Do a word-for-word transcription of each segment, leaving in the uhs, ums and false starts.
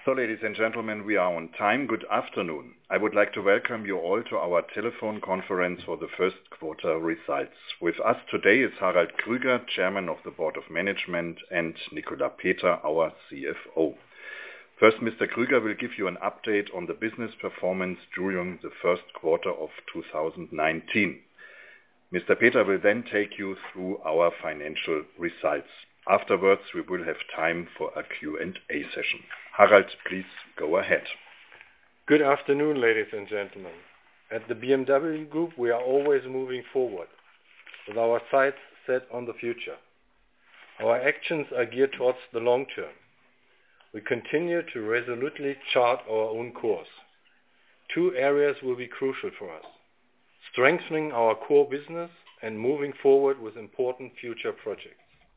So, ladies and gentlemen, we are on time. Good afternoon. I would like to welcome you all to our telephone conference for the first quarter results. With us today is Harald Krüger, Chairman of the Board of Management, and Nicolas Peter, our C F O. First, Mister Krüger will give you an update on the business performance during the first quarter of two thousand nineteen. Mister Peter will then take you through our financial results. Afterwards, we will have time for a Q and A session. Harald, please go ahead. Good afternoon, ladies and gentlemen. At the B M W Group, we are always moving forward, with our sights set on the future. Our actions are geared towards the long term. We continue to resolutely chart our own course. Two areas will be crucial for us: strengthening our core business and moving forward with important future projects.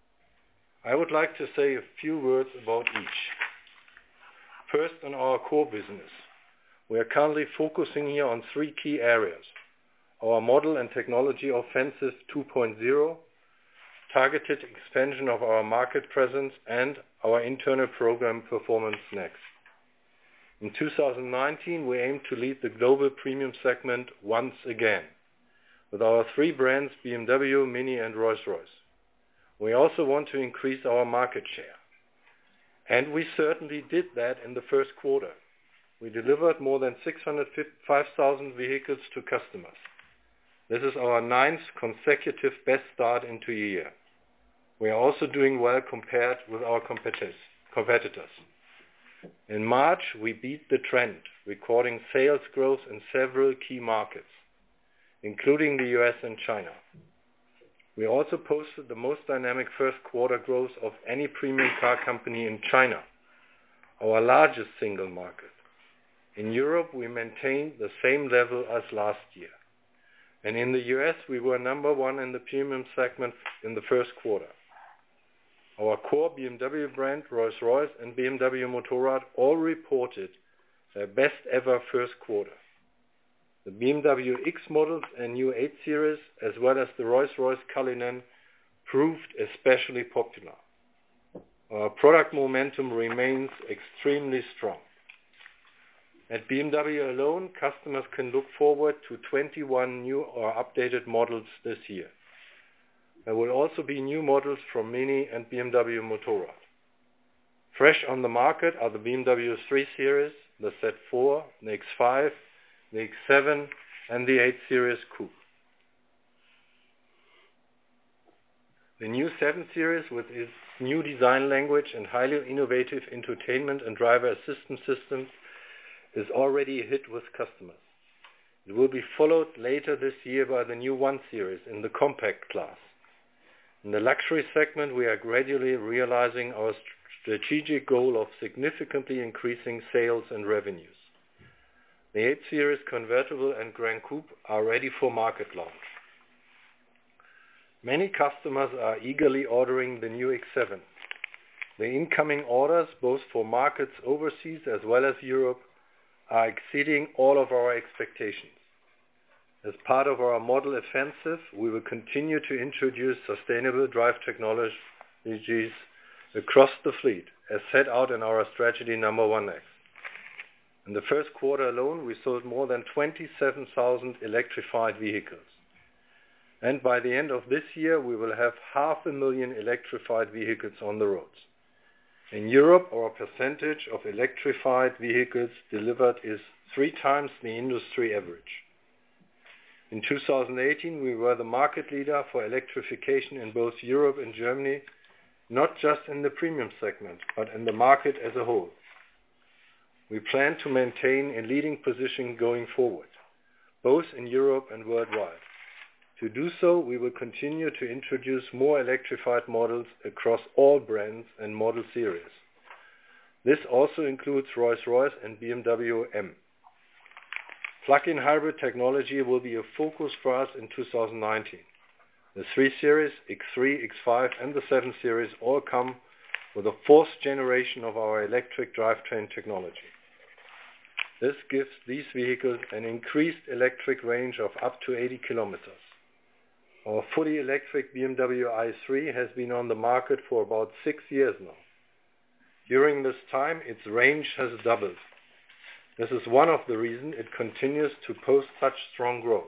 I would like to say a few words about each. First, on our core business. We are currently focusing here on three key areas: our model and technology offensive two point oh, targeted expansion of our market presence, and our internal program Performance Next. In two thousand nineteen, we aim to lead the global premium segment once again, with our three brands B M W, Mini and Rolls-Royce. We also want to increase our market share. And we certainly did that in the first quarter. We delivered more than six hundred five thousand vehicles to customers. This is our ninth consecutive best start into a year. We are also doing well compared with our competitors. In March, we beat the trend, recording sales growth in several key markets, including the U S and China. We also posted the most dynamic first quarter growth of any premium car company in China, our largest single market. In Europe, we maintained the same level as last year. And in the U S, we were number one in the premium segment in the first quarter. Our core B M W brand, Rolls-Royce and B M W Motorrad all reported their best ever first quarter. The B M W X models and new eight series, as well as the Rolls-Royce Cullinan, proved especially popular. Our product momentum remains extremely strong. At B M W alone, customers can look forward to twenty-one new or updated models this year. There will also be new models from Mini and B M W Motorrad. Fresh on the market are the B M W three series, the Z four, the X five, the X seven and the eight series Coupe. The new seven series, with its new design language and highly innovative infotainment and driver assistance systems, is already a hit with customers. It will be followed later this year by the new one series in the compact class. In the luxury segment, we are gradually realizing our strategic goal of significantly increasing sales and revenues. The eight series convertible and Grand Coupe are ready for market launch. Many customers are eagerly ordering the new X seven. The incoming orders, both for markets overseas as well as Europe, are exceeding all of our expectations. As part of our model offensive, we will continue to introduce sustainable drive technologies across the fleet, as set out in our strategy number one X. In the first quarter alone, we sold more than twenty-seven thousand electrified vehicles. And by the end of this year, we will have half a million electrified vehicles on the roads. In Europe, our percentage of electrified vehicles delivered is three times the industry average. In two thousand eighteen, we were the market leader for electrification in both Europe and Germany, not just in the premium segment, but in the market as a whole. We plan to maintain a leading position going forward, both in Europe and worldwide. To do so, we will continue to introduce more electrified models across all brands and model series. This also includes Rolls-Royce and B M W M. Plug-in hybrid technology will be a focus for us in two thousand nineteen. The three series, X three, X five and the seven series all come with a fourth generation of our electric drivetrain technology. This gives these vehicles an increased electric range of up to eighty kilometers. Our fully electric B M W i three has been on the market for about six years now. During this time, its range has doubled. This is one of the reasons it continues to post such strong growth.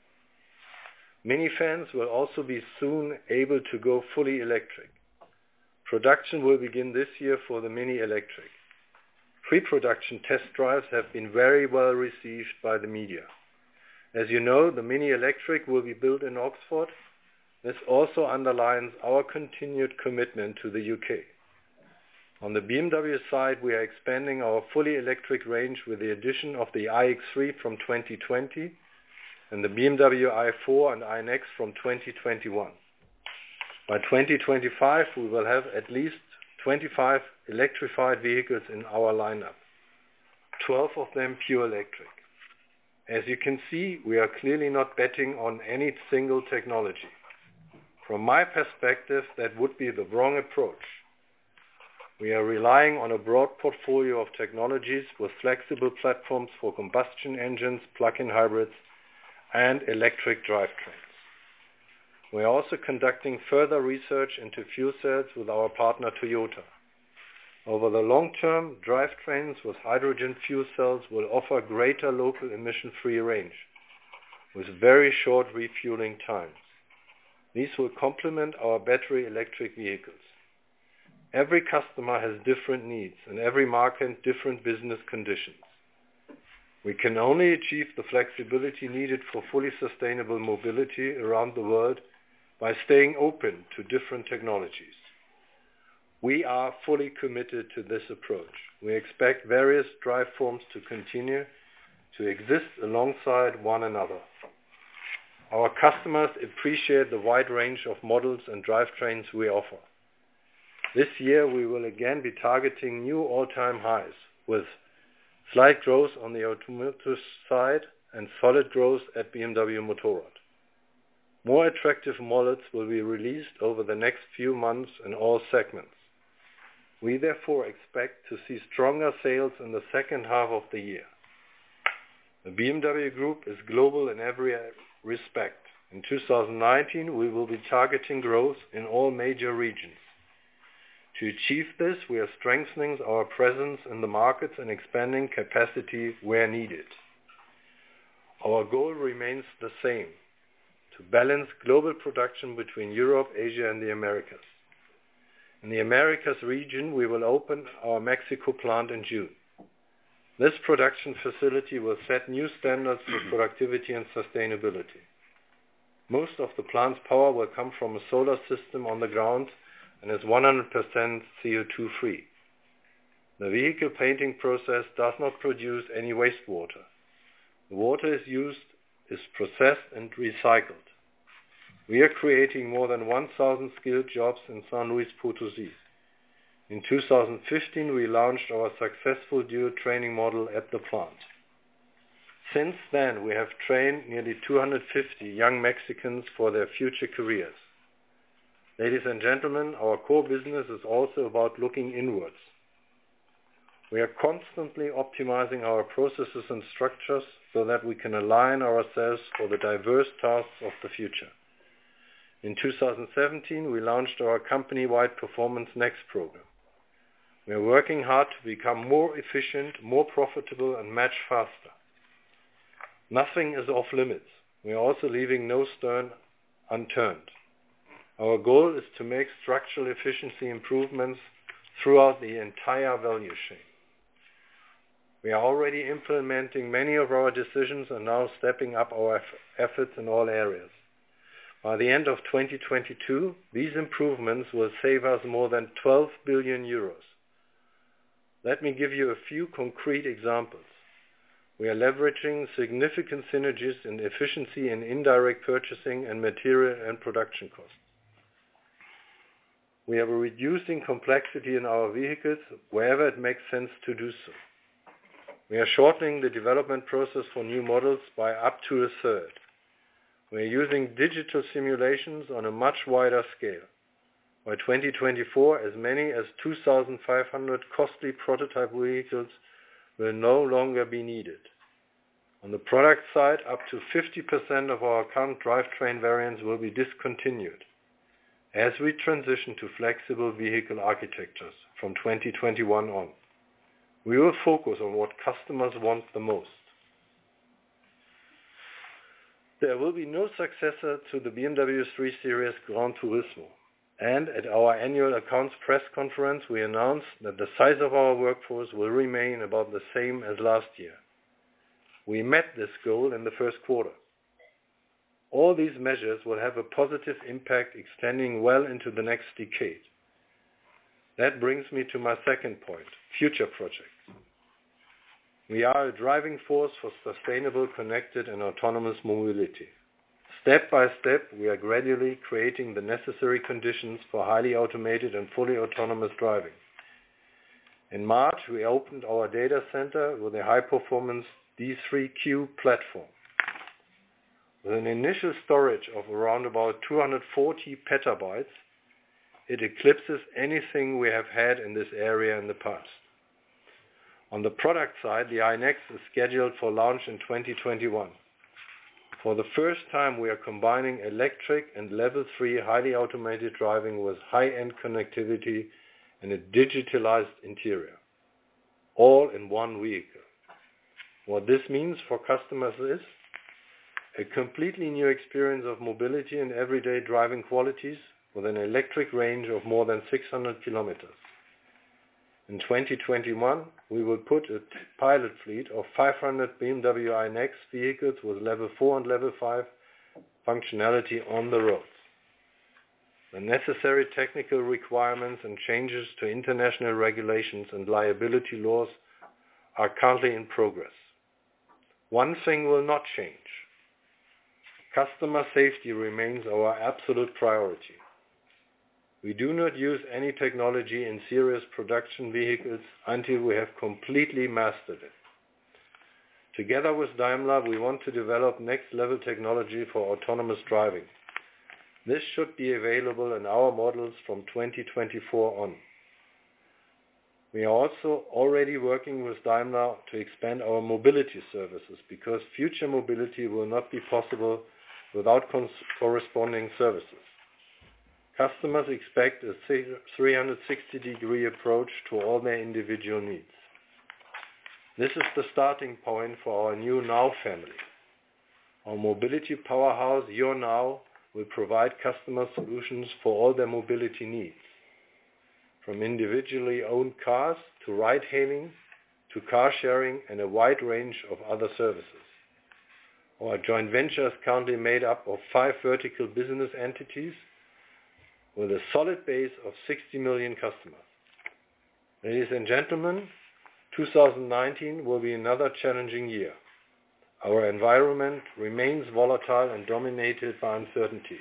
Minivans will also be soon able to go fully electric. Production will begin this year for the Mini Electric. Pre-production test drives have been very well received by the media. As you know, the Mini Electric will be built in Oxford. This also underlines our continued commitment to the U K. On the B M W side, we are expanding our fully electric range with the addition of the i X three from twenty twenty and the B M W i four and iNEXT from twenty twenty-one. By twenty twenty-five, we will have at least twenty-five electrified vehicles in our lineup, twelve of them pure electric. As you can see, we are clearly not betting on any single technology. From my perspective, that would be the wrong approach. We are relying on a broad portfolio of technologies with flexible platforms for combustion engines, plug-in hybrids, and electric drivetrains. We are also conducting further research into fuel cells with our partner Toyota. Over the long term, drivetrains with hydrogen fuel cells will offer greater local emission-free range with very short refueling times. These will complement our battery electric vehicles. Every customer has different needs and every market different business conditions. We can only achieve the flexibility needed for fully sustainable mobility around the world by staying open to different technologies. We are fully committed to this approach. We expect various drive forms to continue to exist alongside one another. Our customers appreciate the wide range of models and drivetrains we offer. This year we will again be targeting new all-time highs with slight growth on the automotive side and solid growth at B M W Motorrad. More attractive models will be released over the next few months in all segments. We therefore expect to see stronger sales in the second half of the year. The B M W Group is global in every respect. In two thousand nineteen, we will be targeting growth in all major regions. To achieve this, we are strengthening our presence in the markets and expanding capacity where needed. Our goal remains the same: to balance global production between Europe, Asia, and the Americas. In the Americas region, we will open our Mexico plant in June. This production facility will set new standards for productivity and sustainability. Most of the plant's power will come from a solar system on the ground and is one hundred percent C O two free. The vehicle painting process does not produce any wastewater. The water is used, is processed and recycled. We are creating more than one thousand skilled jobs in San Luis Potosí. In two thousand fifteen, we launched our successful dual training model at the plant. Since then, we have trained nearly two hundred fifty young Mexicans for their future careers. Ladies and gentlemen, our core business is also about looking inwards. We are constantly optimizing our processes and structures so that we can align ourselves for the diverse tasks of the future. In two thousand seventeen, we launched our company-wide Performance Next program. We are working hard to become more efficient, more profitable, and much faster. Nothing is off limits. We are also leaving no stone unturned. Our goal is to make structural efficiency improvements throughout the entire value chain. We are already implementing many of our decisions and now stepping up our efforts in all areas. By the end of twenty twenty-two, these improvements will save us more than twelve billion euros. Let me give you a few concrete examples. We are leveraging significant synergies in efficiency in indirect purchasing and material and production costs. We are reducing complexity in our vehicles wherever it makes sense to do so. We are shortening the development process for new models by up to a third. We are using digital simulations on a much wider scale. By twenty twenty-four, as many as two thousand five hundred costly prototype vehicles will no longer be needed. On the product side, up to fifty percent of our current drivetrain variants will be discontinued as we transition to flexible vehicle architectures, from twenty twenty-one on. We will focus on what customers want the most. There will be no successor to the B M W three Series Gran Turismo. And at our annual accounts press conference, we announced that the size of our workforce will remain about the same as last year. We met this goal in the first quarter. All these measures will have a positive impact extending well into the next decade. That brings me to my second point, future projects. We are a driving force for sustainable, connected and autonomous mobility. Step by step, we are gradually creating the necessary conditions for highly automated and fully autonomous driving. In March, we opened our data center with a high-performance D three Q platform. With an initial storage of around about two hundred forty petabytes, it eclipses anything we have had in this area in the past. On the product side, the iNEXT is scheduled for launch in twenty twenty-one. For the first time, we are combining electric and level three highly automated driving with high-end connectivity and a digitalized interior, all in one vehicle. What this means for customers is a completely new experience of mobility and everyday driving qualities with an electric range of more than six hundred kilometers. In twenty twenty-one, we will put a pilot fleet of five hundred B M W iNEXT vehicles with level four and level five functionality on the roads. The necessary technical requirements and changes to international regulations and liability laws are currently in progress. One thing will not change. Customer safety remains our absolute priority. We do not use any technology in serious production vehicles until we have completely mastered it. Together with Daimler, we want to develop next-level technology for autonomous driving. This should be available in our models from twenty twenty-four on. We are also already working with Daimler to expand our mobility services because future mobility will not be possible without corresponding services. Customers expect a three hundred sixty degree approach to all their individual needs. This is the starting point for our new Now family. Our mobility powerhouse, Your Now, will provide customer solutions for all their mobility needs, from individually owned cars to ride-hailing to car sharing and a wide range of other services. Our joint venture is currently made up of five vertical business entities with a solid base of sixty million customers. Ladies and gentlemen, two thousand nineteen will be another challenging year. Our environment remains volatile and dominated by uncertainty.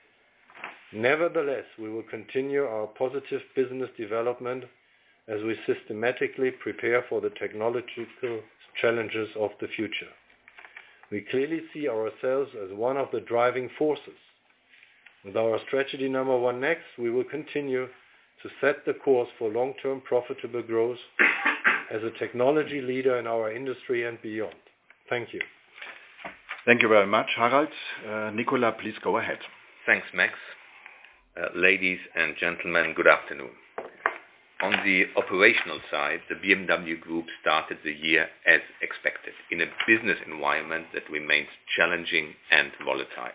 Nevertheless, we will continue our positive business development as we systematically prepare for the technological challenges of the future. We clearly see ourselves as one of the driving forces. With our strategy number one next, we will continue to set the course for long-term profitable growth as a technology leader in our industry and beyond. Thank you. Thank you very much, Harald. Uh, Nicola, please go ahead. Thanks, Max. Uh, ladies and gentlemen, good afternoon. On the operational side, the B M W Group started the year as expected, in a business environment that remains challenging and volatile.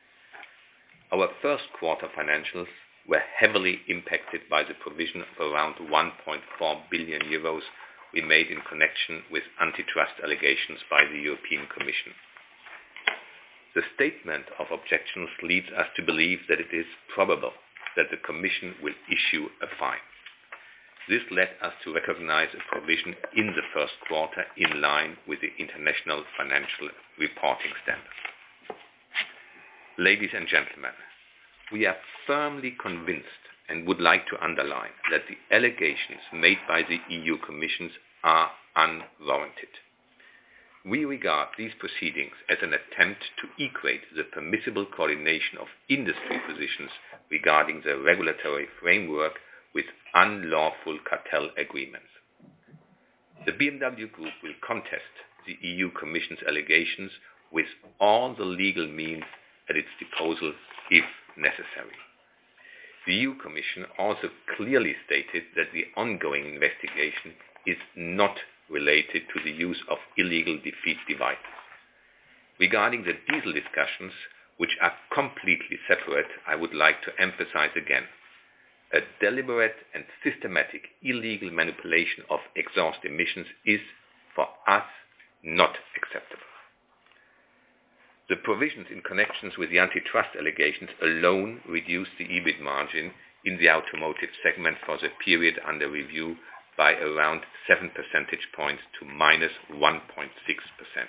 Our first quarter financials were heavily impacted by the provision of around one point four billion euros we made in connection with antitrust allegations by the European Commission. The statement of objections leads us to believe that it is probable that the Commission will issue a fine. This led us to recognize a provision in the first quarter in line with the international financial reporting standards. Ladies and gentlemen, we are firmly convinced and would like to underline that the allegations made by the E U Commission are unwarranted. We regard these proceedings as an attempt to equate the permissible coordination of industry positions regarding the regulatory framework with unlawful cartel agreements. The B M W Group will contest the E U Commission's allegations with all the legal means at its disposal if necessary. The E U Commission also clearly stated that the ongoing investigation is not related to the use of illegal defeat devices. Regarding the diesel discussions, which are completely separate, I would like to emphasize again, a deliberate and systematic illegal manipulation of exhaust emissions is, for us, not acceptable. The provisions in connection with the antitrust allegations alone reduced the E B I T margin in the automotive segment for the period under review by around seven percentage points to minus one point six percent.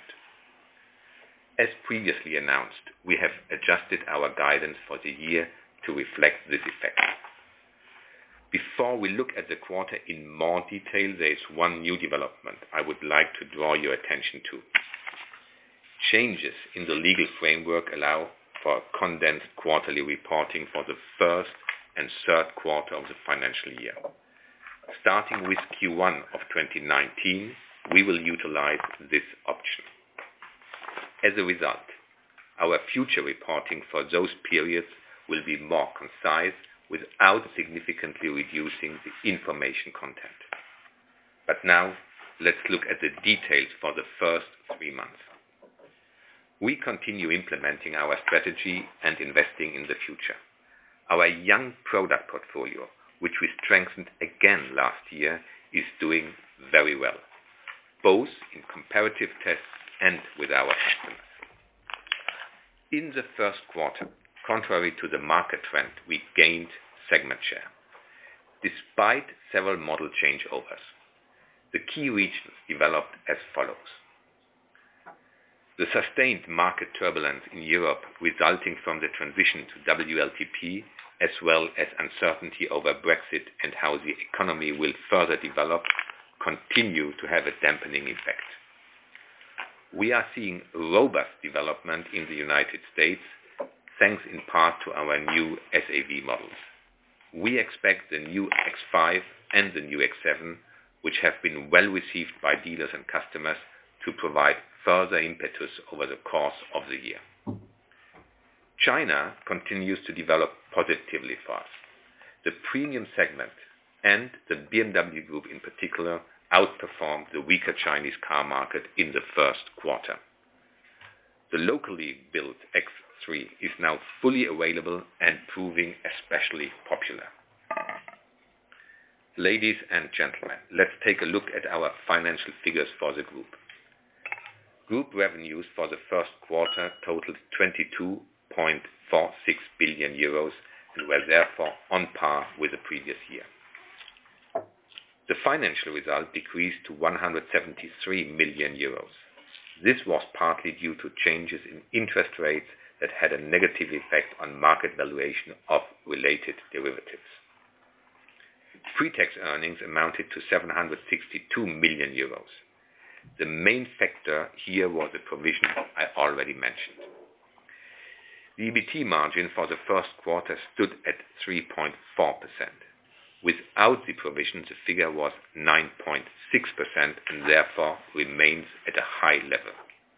As previously announced, we have adjusted our guidance for the year to reflect this effect. Before we look at the quarter in more detail, there is one new development I would like to draw your attention to. Changes in the legal framework allow for condensed quarterly reporting for the first and third quarter of the financial year. Starting with Q one of twenty nineteen, we will utilize this option. As a result, our future reporting for those periods will be more concise without significantly reducing the information content. But now, let's look at the details for the first three months. We continue implementing our strategy and investing in the future. Our young product portfolio, which we strengthened again last year, is doing very well, both in comparative tests and with our customers. In the first quarter, contrary to the market trend, we gained segment share, despite several model changeovers. The key regions developed as follows. The sustained market turbulence in Europe resulting from the transition to W L T P, as well as uncertainty over Brexit and how the economy will further develop, continue to have a dampening effect. We are seeing robust development in the United States, thanks in part to our new S A V models. We expect the new X five and the new X seven, which have been well received by dealers and customers, to provide further impetus over the course of the year. China continues to develop positively for us. The premium segment and the B M W Group in particular outperformed the weaker Chinese car market in the first quarter. The locally built X three is now fully available and proving especially popular. Ladies and gentlemen, let's take a look at our financial figures for the group. Group revenues for the first quarter totaled twenty-two point four six billion euros and were therefore on par with the previous year. The financial result decreased to one hundred seventy-three million euros. This was partly due to changes in interest rates that had a negative effect on market valuation of related derivatives. Pre-tax earnings amounted to seven hundred sixty-two million euros. The main factor here was the provision I already mentioned. The E B T margin for the first quarter stood at three point four percent. Without the provision, the figure was nine point six percent and therefore remains at a high level.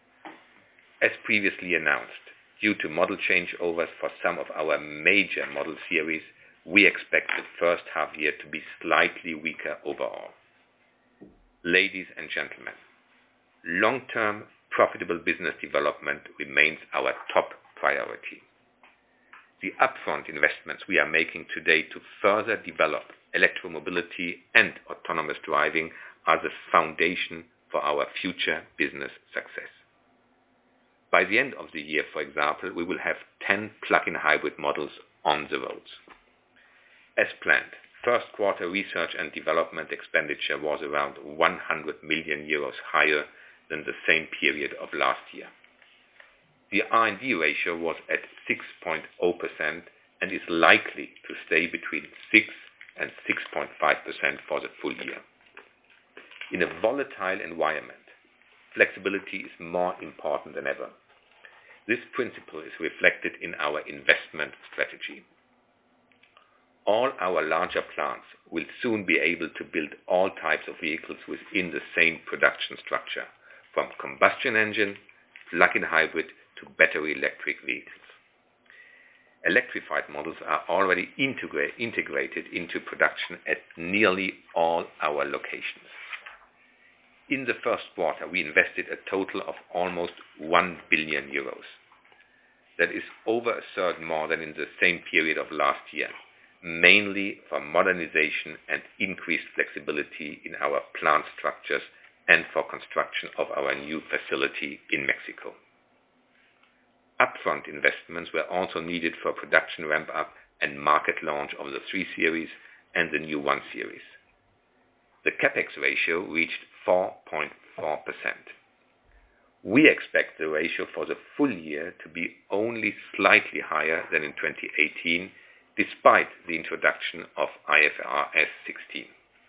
As previously announced, due to model changeovers for some of our major model series, we expect the first half year to be slightly weaker overall. Ladies and gentlemen, long-term profitable business development remains our top priority. The upfront investments we are making today to further develop electromobility and autonomous driving are the foundation for our future business success. By the end of the year, for example, we will have ten plug-in hybrid models on the roads. As planned, first quarter research and development expenditure was around one hundred million euros higher than the same period of last year. The R and D ratio was at six point zero percent and is likely to stay between six and six point five percent for the full year. In a volatile environment, flexibility is more important than ever. This principle is reflected in our investment strategy. All our larger plants will soon be able to build all types of vehicles within the same production structure, from combustion engine, plug-in hybrid to battery electric vehicles. Electrified models are already integra- integrated into production at nearly all our locations. In the first quarter, we invested a total of almost one billion euros. That is over a third more than in the same period of last year, mainly for modernization and increased flexibility in our plant structures and for construction of our new facility in Mexico. Upfront investments were also needed for production ramp-up and market launch of the three series and the new one series. The CapEx ratio reached four point four percent. We expect the ratio for the full year to be only slightly higher than in twenty eighteen, despite the introduction of I F R S sixteen.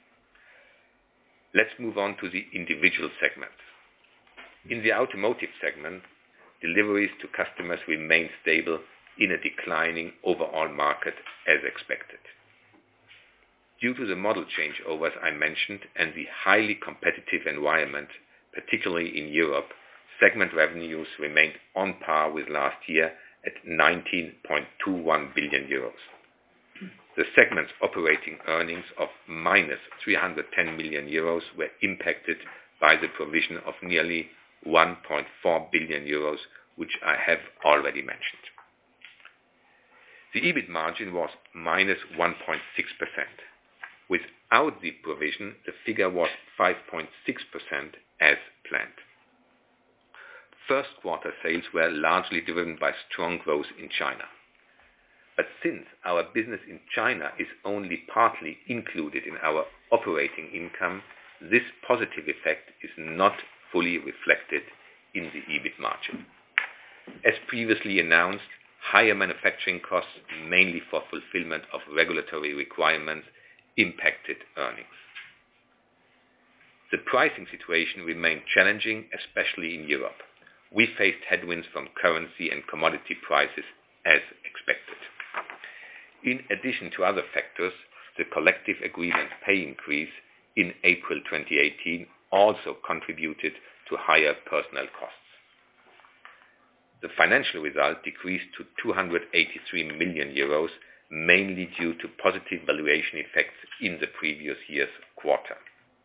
Let's move on to the individual segments. In the automotive segment, deliveries to customers remain stable in a declining overall market as expected. Due to the model changeovers I mentioned and the highly competitive environment, particularly in Europe, segment revenues remained on par with last year at nineteen point two one billion euros. The segment's operating earnings of minus three hundred ten million euros were impacted by the provision of nearly one point four billion euros, which I have already mentioned. The EBIT margin was minus one point six percent. Without the provision, the figure was five point six percent as planned. First quarter sales were largely driven by strong growth in China. But since our business in China is only partly included in our operating income, this positive effect is not fully reflected in the EBIT margin. As previously announced, higher manufacturing costs, mainly for fulfillment of regulatory requirements, impacted earnings. The pricing situation remained challenging, especially in Europe. We faced headwinds from currency and commodity prices as expected. In addition to other factors, the collective agreement pay increase in April twenty eighteen also contributed to higher personnel costs. The financial result decreased to two hundred eighty-three million euros, mainly due to positive valuation effects in the previous year's quarter.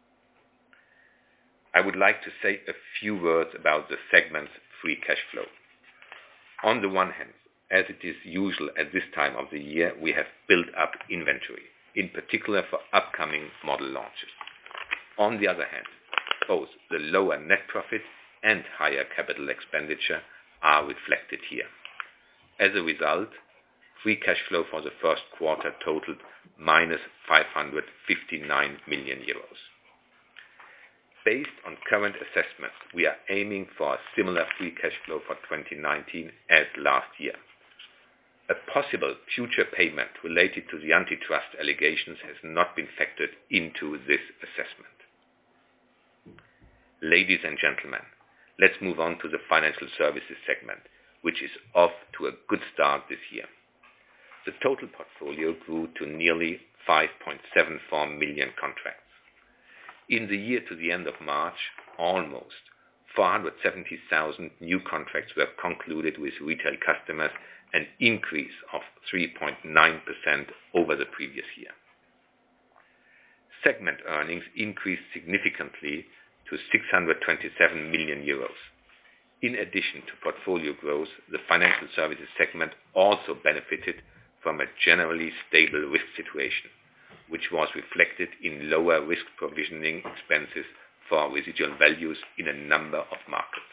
I would like to say a few words about the segment's free cash flow. On the one hand, as it is usual at this time of the year, we have built up inventory, in particular for upcoming model launches. On the other hand, both the lower net profit and higher capital expenditure are reflected here. As a result, free cash flow for the first quarter totaled minus five hundred fifty-nine million euros. Based on current assessments, we are aiming for a similar free cash flow for twenty nineteen as last year. A possible future payment related to the antitrust allegations has not been factored into this assessment. Ladies and gentlemen, let's move on to the financial services segment, which is off to a good start this year. The total portfolio grew to nearly five point seven four million contracts. In the year to the end of March, almost four hundred seventy thousand new contracts were concluded with retail customers, an increase of three point nine percent over the previous year. Segment earnings increased significantly to six hundred twenty-seven million euros. In addition to portfolio growth, the financial services segment also benefited from a generally stable risk situation, which was reflected in lower risk provisioning expenses for residual values in a number of markets.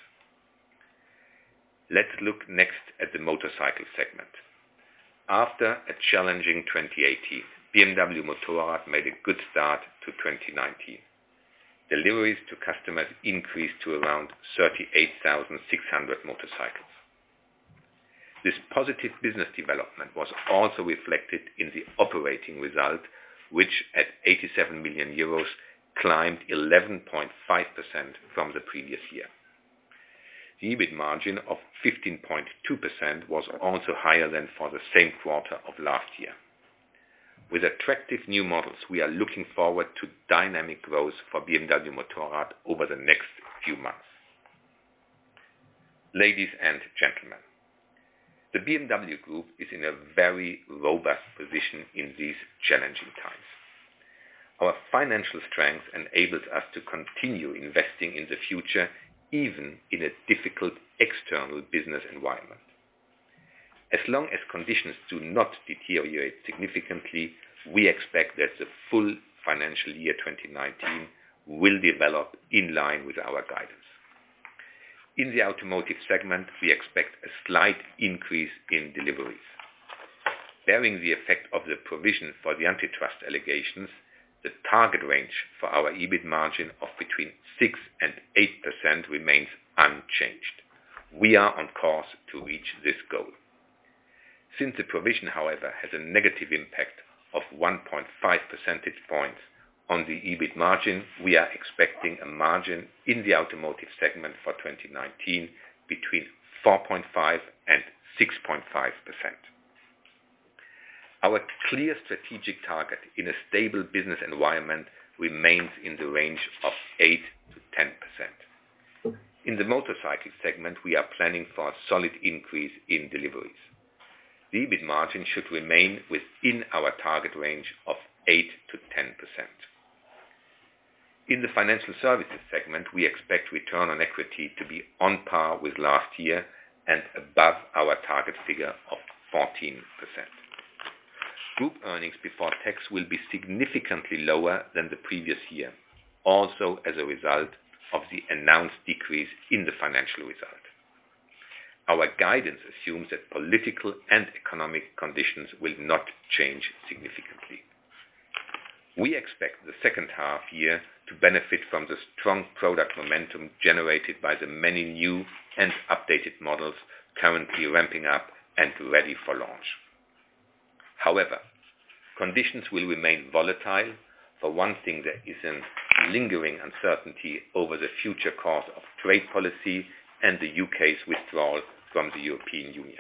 Let's look next at the motorcycle segment. After a challenging twenty eighteen, B M W Motorrad made a good start to twenty nineteen. Deliveries to customers increased to around thirty-eight thousand six hundred motorcycles. This positive business development was also reflected in the operating result, which at eighty-seven million euros climbed eleven point five percent from the previous year. The EBIT margin of fifteen point two percent was also higher than for the same quarter of last year. With attractive new models, we are looking forward to dynamic growth for B M W Motorrad over the next few months. Ladies and gentlemen, The B M W Group is in a very robust position in these challenging times. Our financial strength enables us to continue investing in the future, even in a difficult external business environment. As long as conditions do not deteriorate significantly, we expect that the full financial year twenty nineteen will develop in line with our guidance. In the automotive segment, we expect a slight increase in deliveries. Bearing the effect of the provision for the antitrust allegations, the target range for our EBIT margin of between six and eight percent remains unchanged. We are on course to reach this goal. Since the provision, however, has a negative impact of one point five percentage points on the EBIT margin, we are expecting a margin in the automotive segment for twenty nineteen between four point five and six point five percent. Our clear strategic target in a stable business environment remains in the range of eight to ten percent. In the motorcycle segment, we are planning for a solid increase in deliveries. The EBIT margin should remain within our target range of eight to ten percent. In the financial services segment, we expect return on equity to be on par with last year and above our target figure of fourteen percent. Group earnings before tax will be significantly lower than the previous year, also as a result of the announced decrease in the financial result. Our guidance assumes that political and economic conditions will not change significantly. We expect the second half year to benefit from the strong product momentum generated by the many new and updated models currently ramping up and ready for launch. However, conditions will remain volatile. For one thing, there is a lingering uncertainty over the future course of trade policy and the U K's withdrawal from the European Union.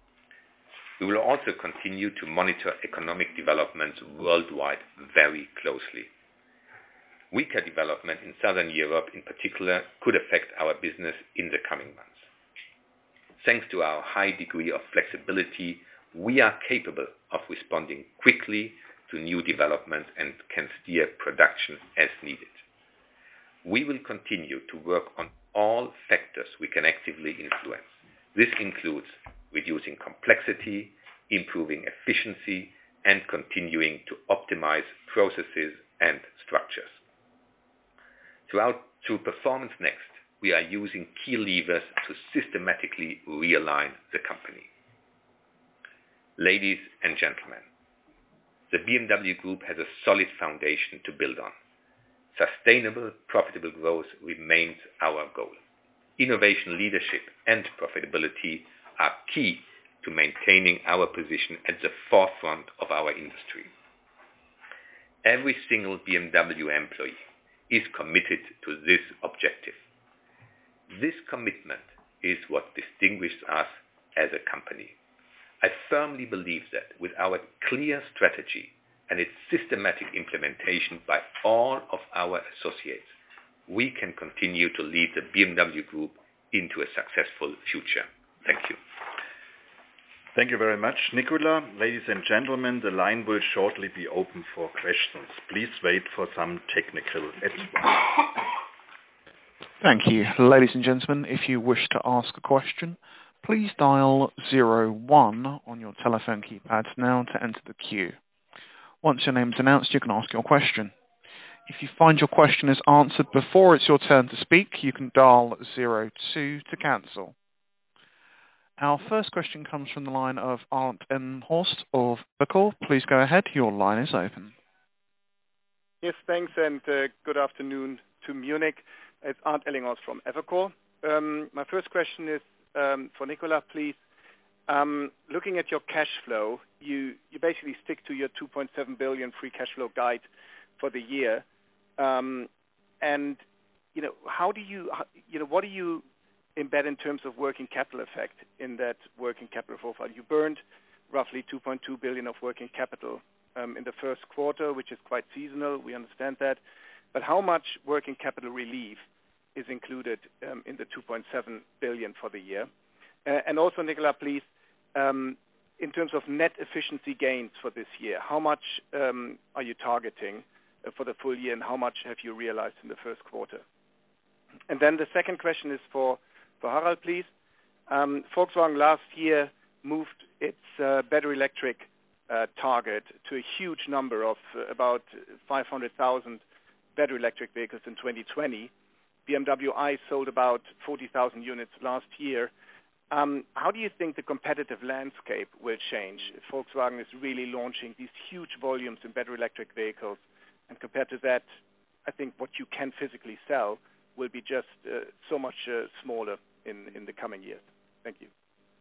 We will also continue to monitor economic developments worldwide very closely. Weaker development in Southern Europe in particular could affect our business in the coming months. Thanks to our high degree of flexibility, we are capable of responding quickly to new developments and can steer production as needed. We will continue to work on all factors we can actively influence. This includes reducing complexity, improving efficiency, and continuing to optimize processes and structures. Throughout through Performance Next, we are using key levers to systematically realign the company. Ladies and gentlemen, the B M W Group has a solid foundation to build on. Sustainable, profitable growth remains our goal. Innovation, leadership, and profitability are key to maintaining our position at the forefront of our industry. Every single B M W employee is committed to this objective. This commitment is what distinguishes us as a company. I firmly believe that with our clear strategy and its systematic implementation by all of our associates, we can continue to lead the B M W Group into a successful future. Thank you. Thank you very much, Nicola. Ladies and gentlemen, the line will shortly be open for questions. Please wait for some technical advice. Thank you. Ladies and gentlemen, if you wish to ask a question, please dial zero one on your telephone keypads now to enter the queue. Once your name is announced, you can ask your question. If you find your question is answered before it's your turn to speak, you can dial zero two to cancel. Our first question comes from the line of Arndt Ellinghorst of Evercore. Please go ahead. Your line is open. Yes, thanks, and uh, good afternoon to Munich. It's Arndt Ellinghorst from Evercore. Um, my first question is um, for Nicola, please. Um, looking at your cash flow, you, you basically stick to your two point seven billion free cash flow guide for the year. Um, and, you know, how do you, you know, what do you embed in terms of working capital effect in that working capital profile? You burned roughly two point two billion of working capital um, in the first quarter, which is quite seasonal. We understand that. But how much working capital relief is included um, in the two point seven billion for the year? Uh, and also, Nicola, please, um, in terms of net efficiency gains for this year, how much um, are you targeting uh, for the full year, and how much have you realized in the first quarter? And then the second question is for, for Harald, please. Um, Volkswagen last year moved its uh, battery electric uh, target to a huge number of uh, about five hundred thousand battery electric vehicles in twenty twenty. B M W i sold about forty thousand units last year. Um, how do you think the competitive landscape will change if Volkswagen is really launching these huge volumes in battery electric vehicles, and compared to that, I think what you can physically sell will be just uh, so much uh, smaller in, in the coming years? Thank you.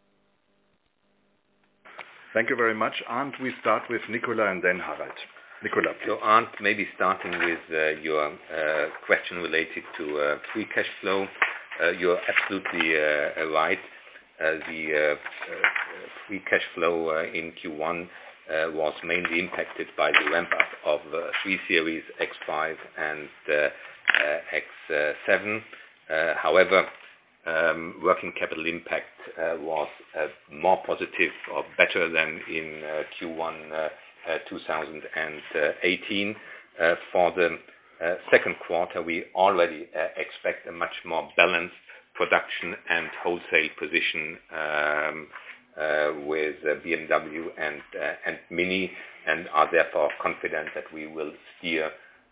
Thank you very much. Arndt, we start with Nicola and then Harald. Nicola, please. So Arndt, maybe starting with uh, your uh, question related to uh, free cash flow. Uh, you're absolutely uh, right. Uh, the uh, uh, free cash flow uh, in Q one uh, was mainly impacted by the ramp-up of uh, three Series X five and uh, uh, X seven. Uh, however, um, working capital impact uh, was uh, more positive or better than in uh, Q one uh, uh, two thousand eighteen. Uh, for the uh, second quarter, we already uh, expect a much more balanced production and wholesale position um, uh, with uh, B M W and uh, and Mini, and are therefore confident that we will steer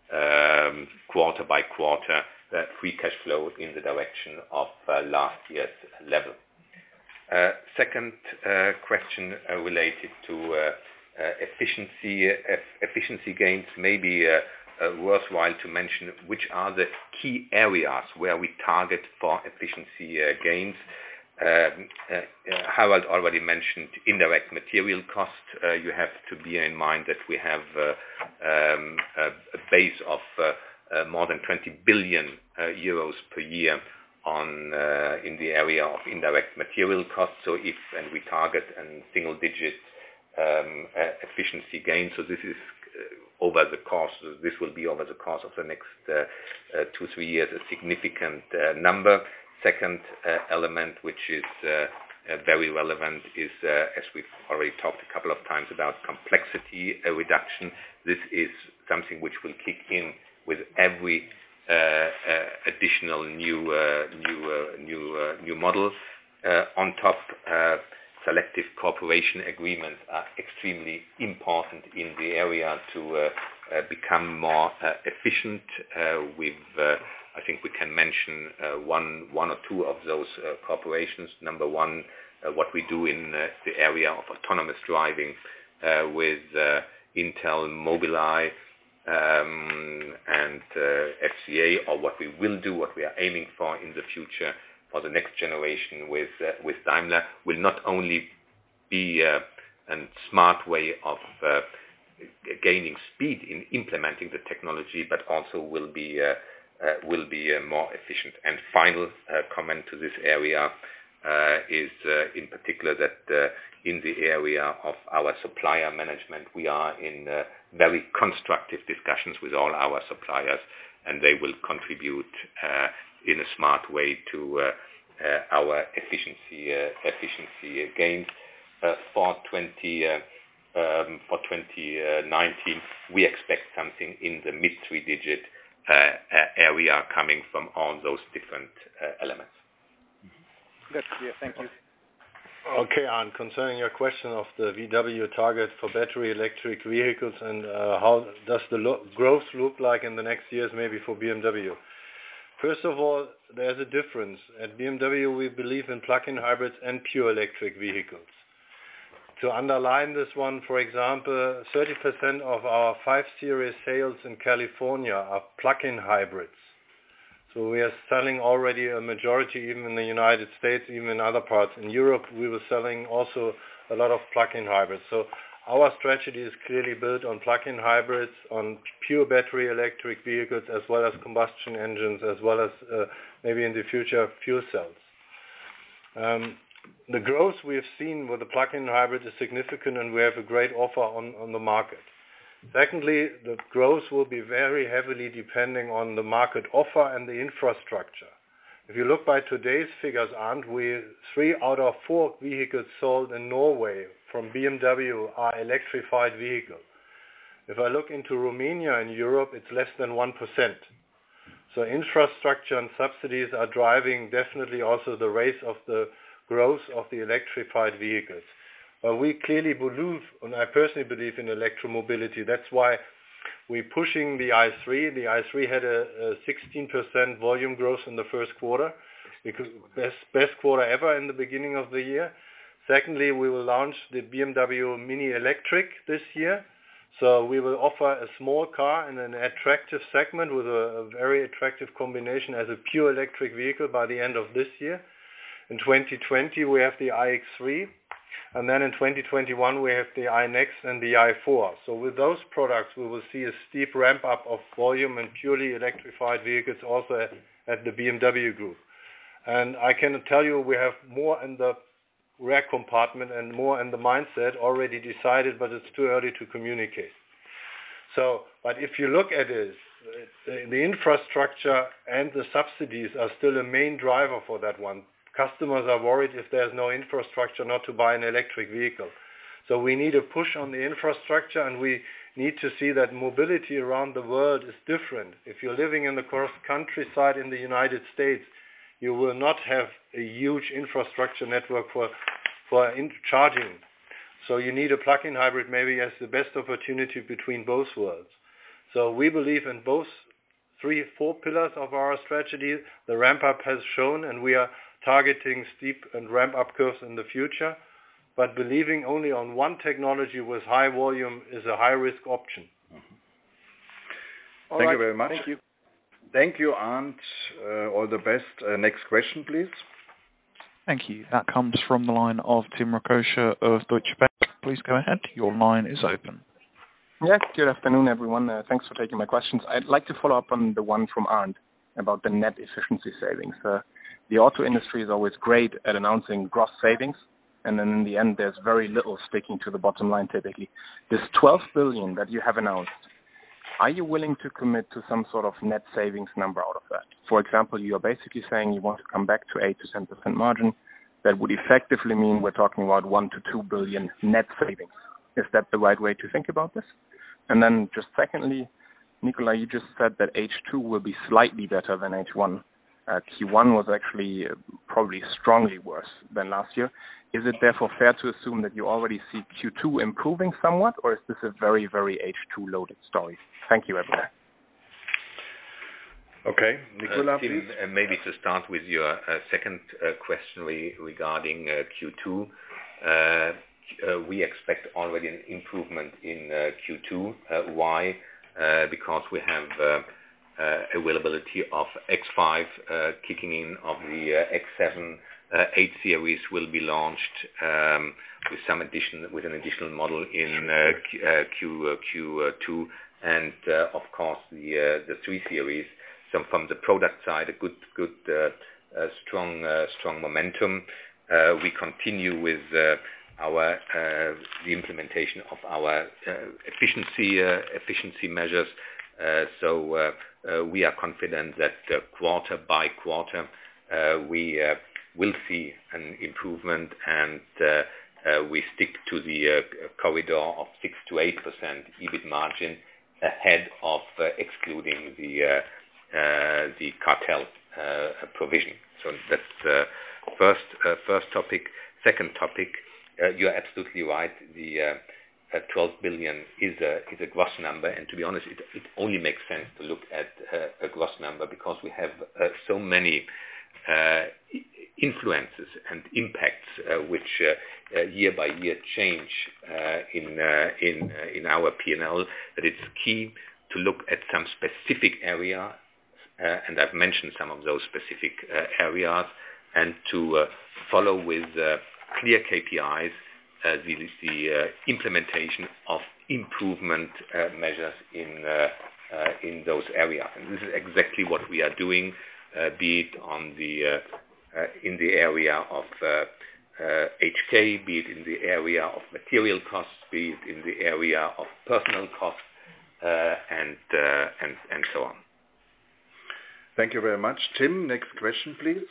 um, quarter by quarter uh, free cash flow in the direction of uh, last year's level. Uh, second uh, question uh, related to uh, uh, efficiency uh, efficiency gains, maybe uh, Uh, worthwhile to mention which are the key areas where we target for efficiency uh, gains. Um, uh, uh, Harald already mentioned indirect material cost. Uh, you have to bear in mind that we have uh, um, a, a base of uh, uh, more than twenty billion uh, euros per year on uh, in the area of indirect material costs. So if and we target a single-digit um, uh, efficiency gain. So this is uh, over the course, this will be over the course of the next uh, uh, two, three years, a significant uh, number. Second uh, element, which is uh, uh, very relevant, is, uh, as we've already talked a couple of times about, complexity uh, reduction. This is something which will kick in with every uh, uh, additional new uh, new uh, new uh, new model. Uh, on top, uh, selective cooperation agreements are extremely important in the area to uh, uh, become more uh, efficient. Uh, with, uh, I think we can mention uh, one, one or two of those uh, cooperations. Number one, uh, what we do in uh, the area of autonomous driving uh, with uh, Intel, Mobileye, um, and uh, F C A, or what we will do, what we are aiming for in the future for the next generation with uh, with Daimler, will not only be uh, a smart way of uh, gaining speed in implementing the technology, but also will be uh, uh, will be uh, more efficient. And final uh, comment to this area uh, is uh, in particular that uh, in the area of our supplier management, we are in uh, very constructive discussions with all our suppliers, and they will contribute uh, in a smart way to uh, uh, our efficiency uh, efficiency uh, gains. Uh, for twenty uh, um, for twenty nineteen, we expect something in the mid three-digit uh, uh, area coming from all those different uh, elements. That's clear. Thank you. Okay, Arndt, concerning your question of the V W target for battery electric vehicles and uh, how does the lo- growth look like in the next years, maybe for B M W. First of all, there's a difference. At B M W, we believe in plug-in hybrids and pure electric vehicles. To underline this one, for example, thirty percent of our five Series sales in California are plug-in hybrids. So we are selling already a majority, even in the United States, even in other parts. In Europe, we were selling also a lot of plug-in hybrids. So our strategy is clearly built on plug-in hybrids, on pure battery electric vehicles, as well as combustion engines, as well as uh, maybe in the future fuel cells. Um, the growth we have seen with the plug-in hybrid is significant, and we have a great offer on, on the market. Secondly, the growth will be very heavily depending on the market offer and the infrastructure. If you look by today's figures, aren't we three out of four vehicles sold in Norway from B M W are electrified vehicles. If I look into Romania and Europe, it's less than one percent. So infrastructure and subsidies are driving definitely also the race of the growth of the electrified vehicles. But we clearly believe, and I personally believe in electromobility. That's why we're pushing the i three. The i three had a, a sixteen percent volume growth in the first quarter, because best, best quarter ever in the beginning of the year. Secondly, we will launch the B M W Mini Electric this year. So we will offer a small car in an attractive segment with a, a very attractive combination as a pure electric vehicle by the end of this year. In twenty twenty, we have the i X three. And then in twenty twenty-one, we have the iNext and the i four. So with those products, we will see a steep ramp up of volume and purely electrified vehicles also at, at the B M W Group. And I can tell you we have more in the rear compartment and more in the mindset already decided, but it's too early to communicate. So, but if you look at it, the, the infrastructure and the subsidies are still a main driver for that one. Customers are worried if there's no infrastructure not to buy an electric vehicle. So we need a push on the infrastructure, and we need to see that mobility around the world is different. If you're living in the cross countryside in the United States, you will not have a huge infrastructure network for for in charging. So you need a plug-in hybrid maybe as the best opportunity between both worlds. So we believe in both three, four pillars of our strategy. The ramp up has shown, and we are targeting steep and ramp up curves in the future. But believing only on one technology with high volume is a high risk option. Mm-hmm. Thank right. you very much. Thank you. Thank you, Arndt. Uh, all the best. Uh, next question, please. Thank you. That comes from the line of Tim Rokossa of Deutsche Bank. Please go ahead. Your line is open. Yes, good afternoon, everyone. Uh, thanks for taking my questions. I'd like to follow up on the one from Arndt about the net efficiency savings. Uh, the auto industry is always great at announcing gross savings, and then in the end, there's very little sticking to the bottom line typically. This twelve billion that you have announced, are you willing to commit to some sort of net savings number out of that? For example, you're basically saying you want to come back to eight to ten percent margin. That would effectively mean we're talking about one to two billion net savings. Is that the right way to think about this? And then just secondly, Nicola, you just said that H two will be slightly better than H one. Uh, Q one was actually uh, probably strongly worse than last year. Is it therefore fair to assume that you already see Q two improving somewhat, or is this a very, very H two loaded story? Thank you, everyone. Okay, Nicola, uh, Tim, please. Uh, maybe to start with your uh, second uh, question re- regarding uh, Q two. Uh, uh, we expect already an improvement in uh, Q two. Uh, why? Uh, because we have uh, uh, availability of X five uh, kicking in, of the uh, X seven. Uh, eight series will be launched um, with some addition, with an additional model in uh, Q, uh, Q, uh, Q two, and uh, of course the uh, the three series. So from the product side, a good, good, uh, uh, strong, uh, strong momentum. Uh, we continue with uh, our uh, the implementation of our uh, efficiency uh, efficiency measures. Uh, so uh, uh, we are confident that uh, quarter by quarter uh, we uh, will see an improvement, and uh, uh, we stick to the uh, corridor of six to eight percent EBIT margin ahead of uh, excluding the uh, uh, the cartel uh, provision. So that's uh, first uh, first topic. Second topic, uh, you are absolutely right. The uh, uh, twelve billion is a is a gross number, and to be honest, it it only makes sense to look at uh, a gross number because we have uh, so many uh, influences and impacts uh, which uh, uh, year by year change uh, in uh, in uh, in our P and L, that it's key to look at some specific area, uh, and I've mentioned some of those specific uh, areas, and to uh, follow with uh, clear K P Is uh, the, the uh, implementation of improvement uh, measures in uh, uh, in those areas. And this is exactly what we are doing, uh, be it on the uh, uh, in the area of uh, uh, H K, be it in the area of material costs, be it in the area of personnel costs, uh, and uh, and and so on. Thank you very much. Tim, next question, please.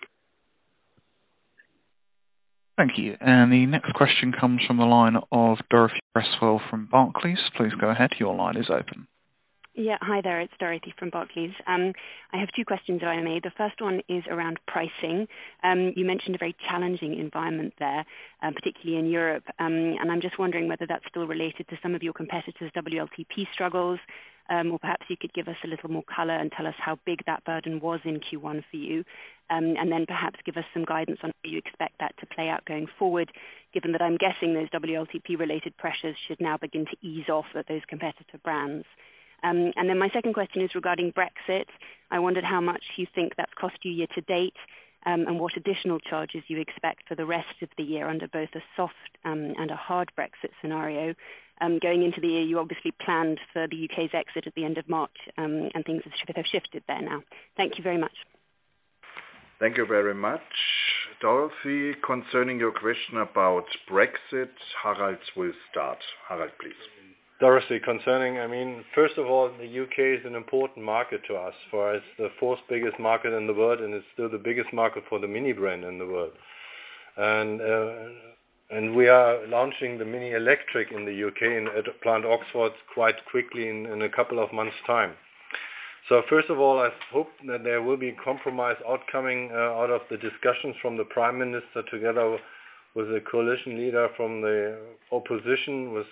Thank you. And the next question comes from the line of Dorothy Cresswell from Barclays. Please go ahead. Your line is open. Yeah, hi there. It's Dorothy from Barclays. Um, I have two questions that I made. The first one is around pricing. Um, you mentioned a very challenging environment there, um, particularly in Europe, um, and I'm just wondering whether that's still related to some of your competitors' W L T P struggles, um, or perhaps you could give us a little more color and tell us how big that burden was in Q one for you, um, and then perhaps give us some guidance on how you expect that to play out going forward, given that I'm guessing those W L T P-related pressures should now begin to ease off at those competitor brands. Um, and then my second question is regarding Brexit. I wondered how much you think that's cost you year to date, um, and what additional charges you expect for the rest of the year under both a soft um, and a hard Brexit scenario. Um, going into the year, you obviously planned for the U K's exit at the end of March, um, and things have, have shifted there now. Thank you very much. Thank you very much. Dorothy, concerning your question about Brexit, Harald will start. Harald, please. Dorothy, concerning, I mean, first of all, the U K is an important market to us, for it's the fourth biggest market in the world, and it's still the biggest market for the Mini brand in the world. And uh, and we are launching the Mini Electric in the U K in, at Plant Oxford quite quickly in, in a couple of months' time. So first of all, I hope that there will be a compromise outcoming uh, out of the discussions from the Prime Minister together with the coalition leader from the opposition, with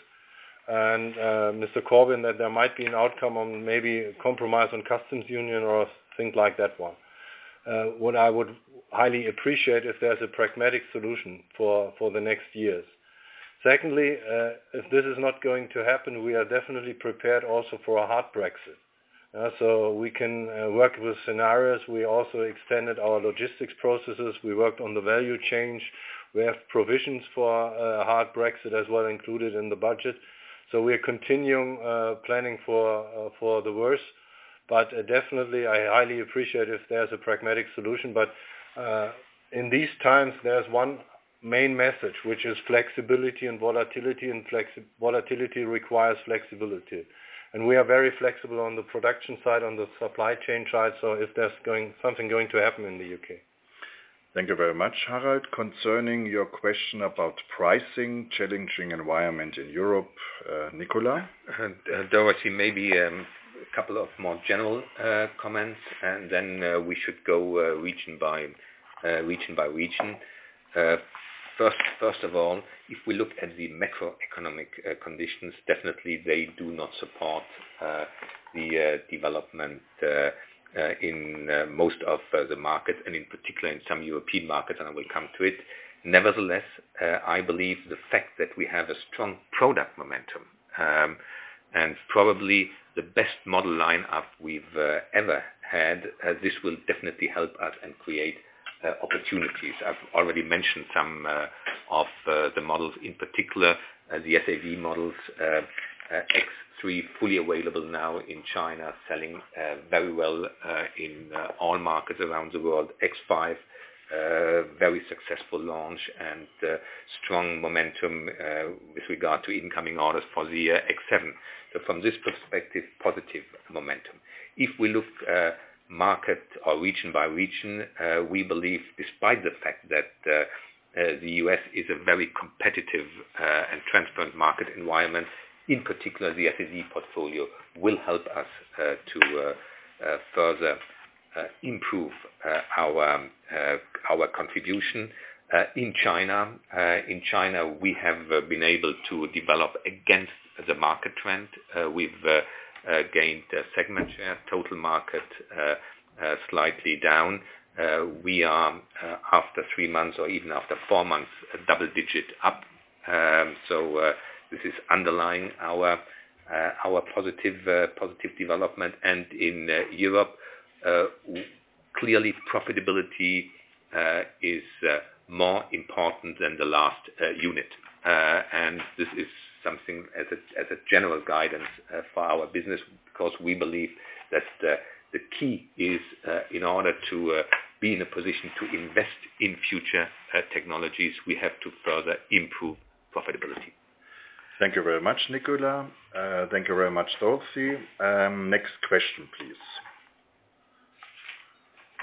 and uh, Mister Corbyn, that there might be an outcome on maybe a compromise on customs union or things like that one. Uh, what I would highly appreciate if there's a pragmatic solution for, for the next years. Secondly, uh, if this is not going to happen, we are definitely prepared also for a hard Brexit. Uh, so we can uh, work with scenarios. We also extended our logistics processes. We worked on the value change. We have provisions for a hard Brexit as well included in the budget. So we are continuing uh, planning for uh, for the worst, but uh, definitely I highly appreciate if there's a pragmatic solution. But uh, in these times, there's one main message, which is flexibility and volatility, and flexi- volatility requires flexibility. And we are very flexible on the production side, on the supply chain side. So if there's going something going to happen in the U K. Thank you very much, Harald. Concerning your question about pricing, challenging environment in Europe, uh, Nicola? Uh, uh, Dorothy, maybe um, a couple of more general uh, comments, and then uh, we should go uh, region by uh, region by region. Uh, first, first of all, if we look at the macroeconomic uh, conditions, definitely they do not support uh, the uh, development Uh, Uh, in uh, most of uh, the markets, and in particular in some European markets, and I will come to it. Nevertheless, uh, I believe the fact that we have a strong product momentum um, and probably the best model lineup we've uh, ever had, uh, this will definitely help us and create uh, opportunities. I've already mentioned some uh, of uh, the models, in particular uh, the S A V models, uh, uh, X three fully available now in China, selling uh, very well uh, in uh, all markets around the world. X five, uh, very successful launch and uh, strong momentum uh, with regard to incoming orders for the uh, X seven. So from this perspective, positive momentum. If we look uh, market or region by region, uh, we believe, despite the fact that uh, uh, the U S is a very competitive uh, and transparent market environment, in particular, the S A V portfolio will help us uh, to uh, uh, further uh, improve uh, our uh, our contribution. Uh, in China, uh, in China, we have uh, been able to develop against the market trend. Uh, we've uh, uh, gained uh, segment share, total market uh, uh, slightly down. Uh, we are uh, after three months or even after four months, a double digit up. Um, so. Uh, This is underlying our uh, our positive uh, positive development, and in uh, Europe, uh, clearly profitability uh, is uh, more important than the last uh, unit, uh, and this is something as a as a general guidance uh, for our business, because we believe that uh, the key is uh, in order to uh, be in a position to invest in future uh, technologies, we have to further improve profitability. Thank you very much, Nicola. Uh, thank you very much, Dorothy. Um, next question, please.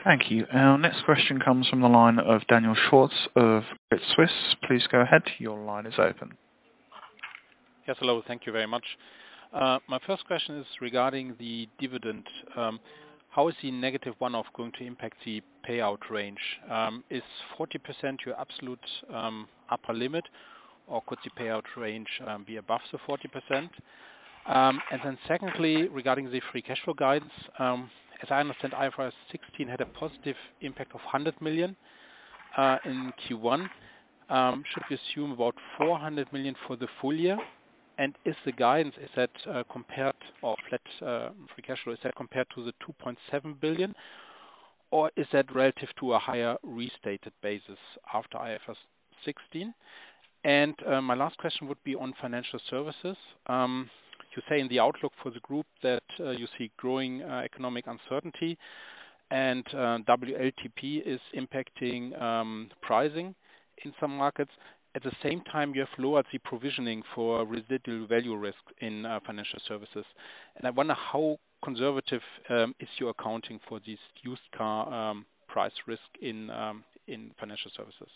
Thank you. Our next question comes from the line of Daniel Schwartz of Credit Suisse. Please go ahead. Your line is open. Yes, hello. Thank you very much. Uh, my first question is regarding the dividend. Um, how is the negative one-off going to impact the payout range? Um, is forty percent your absolute um, upper limit, or could the payout range um, be above the forty percent? Um, and then secondly, regarding the free cash flow guidance, um, as I understand, I F R S sixteen had a positive impact of one hundred million uh, in Q one. Um, should we assume about four hundred million for the full year? And is the guidance, is that uh, compared, or flat uh, free cash flow, is that compared to the two point seven billion, or is that relative to a higher restated basis after I F R S sixteen? And uh, my last question would be on financial services. Um, you say in the outlook for the group that uh, you see growing uh, economic uncertainty, and uh, W L T P is impacting um, pricing in some markets. At the same time, you have lowered the provisioning for residual value risk in uh, financial services. And I wonder how conservative um, is your accounting for this used car um, price risk in um, in financial services?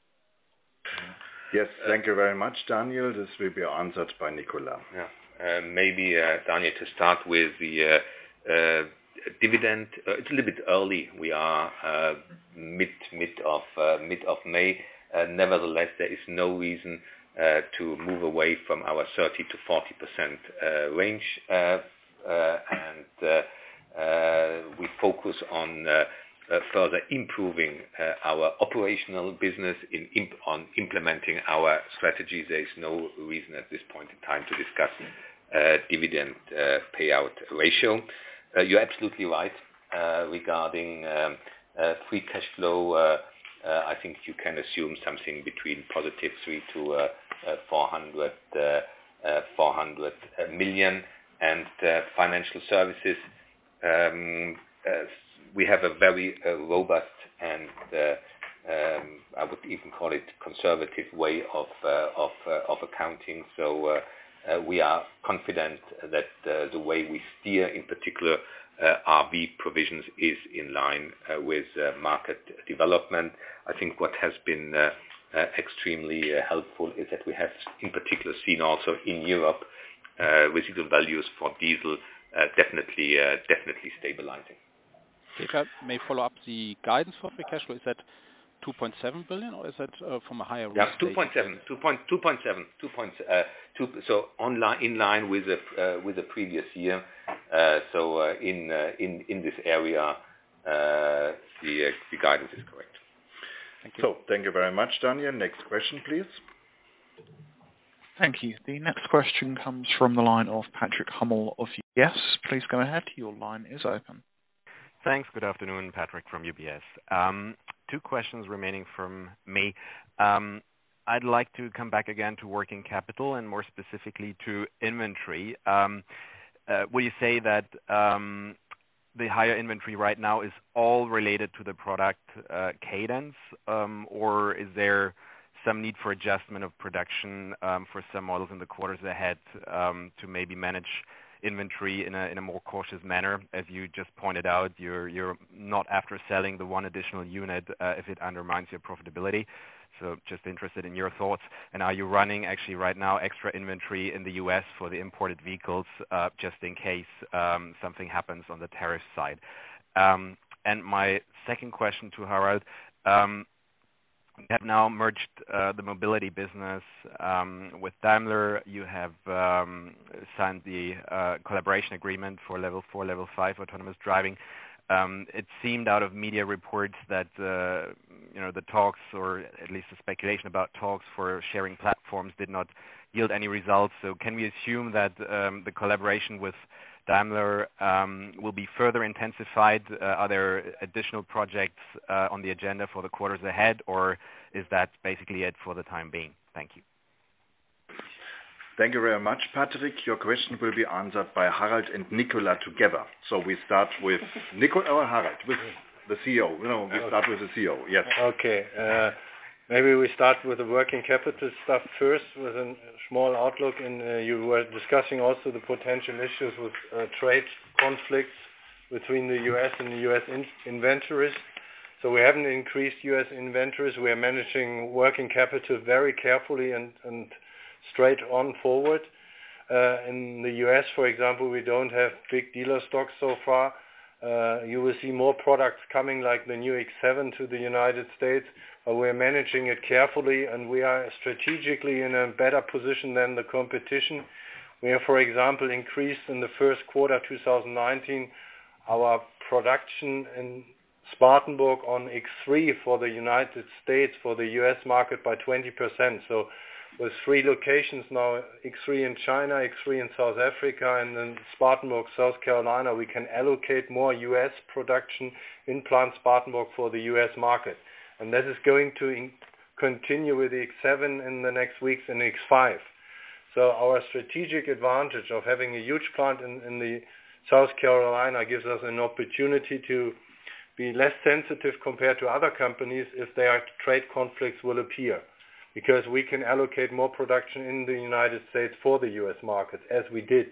Yes, thank you very much, Daniel. This will be answered by Nicolas. Yeah. Uh, maybe, uh, Daniel, to start with the uh, uh, dividend. Uh, it's a little bit early. We are uh, mid mid of uh, mid of May. Uh, nevertheless, there is no reason uh, to move away from our thirty to forty percent uh, range, uh, uh, and uh, uh, we focus on uh, uh, further improving uh, our operational business in imp on implementing our strategy. There is no reason at this point in time to discuss uh, dividend uh, payout ratio. Uh, you're absolutely right uh, regarding um, uh, free cash flow. Uh, Uh, I think you can assume something between positive three to uh, uh, four hundred, uh, uh, four hundred million, and uh, financial services. Um, uh, we have a very uh, robust and uh, um, I would even call it conservative way of uh, of uh, of accounting. So uh, uh, we are confident that uh, the way we steer, in particular, Uh, R V provisions is in line uh, with uh, market development. I think what has been uh, uh, extremely uh, helpful is that we have in particular seen also in Europe uh, residual values for diesel uh, definitely uh, definitely stabilizing. If I may follow up, the guidance for free cash flow, is that two point seven billion, or is that uh, from a higher rate? Yeah, two point seven, two point seven, two point, uh, two, so online, in line with the uh, with the previous year. Uh, so uh, in uh, in in this area, uh, the uh, the guidance is correct. Thank you. So thank you very much, Daniel. Next question, please. Thank you. The next question comes from the line of Patrick Hummel of U B S. Please go ahead. Your line is open. Thanks. Good afternoon, Patrick from U B S. Um, two questions remaining from me. Um, I'd like to come back again to working capital and more specifically to inventory. Um, uh, will you say that um, the higher inventory right now is all related to the product uh, cadence, um, or is there some need for adjustment of production um, for some models in the quarters ahead um, to maybe manage inventory in a in a more cautious manner? As you just pointed out, you're you're not after selling the one additional unit uh, if it undermines your profitability. So just interested in your thoughts. And are you running actually right now extra inventory in the U S for the imported vehicles uh, just in case um, something happens on the tariff side? Um, and my second question to Harald. Um, You have now merged uh, the mobility business um, with Daimler. You have um, signed the uh, collaboration agreement for level four, level five autonomous driving. Um, it seemed out of media reports that uh, you know the talks, or at least the speculation about talks for sharing platforms, did not yield any results. So can we assume that um, the collaboration with Daimler um, will be further intensified? Uh, are there additional projects uh, on the agenda for the quarters ahead, or is that basically it for the time being? Thank you. Thank you very much, Patrick. Your question will be answered by Harald and Nicolas together. So we start with Nicolas or Harald, with the C E O. No, we start with the C E O. Yes. Okay. Uh, maybe we start with the working capital stuff first, with a small outlook. And uh, you were discussing also the potential issues with uh, trade conflicts between the U S and the U S in inventories. So we haven't increased U S inventories. We are managing working capital very carefully and, and straight on forward. Uh, in the U S, for example, we don't have big dealer stocks so far. Uh, you will see more products coming like the new X seven to the United States. But we're managing it carefully, and we are strategically in a better position than the competition. We have, for example, increased in the first quarter two thousand nineteen our production in Spartanburg on X three for the United States, for the U S market by twenty percent. So with three locations now, X three in China, X three in South Africa, and then Spartanburg, South Carolina, we can allocate more U S production in plant Spartanburg for the U S market. And that is going to in continue with the X seven in the next weeks and X five. So our strategic advantage of having a huge plant in, in the South Carolina gives us an opportunity to be less sensitive compared to other companies if their trade conflicts will appear, because we can allocate more production in the United States for the U S market, as we did.